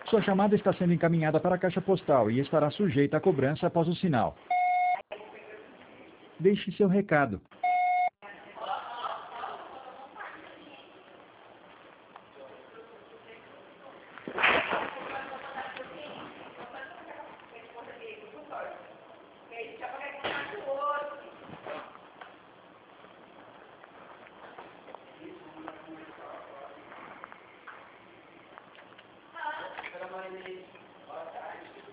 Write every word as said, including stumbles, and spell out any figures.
Sua chamada está sendo encaminhada para a caixa postal e estará sujeita a cobrança após o sinal. Deixe seu recado. Boa tarde.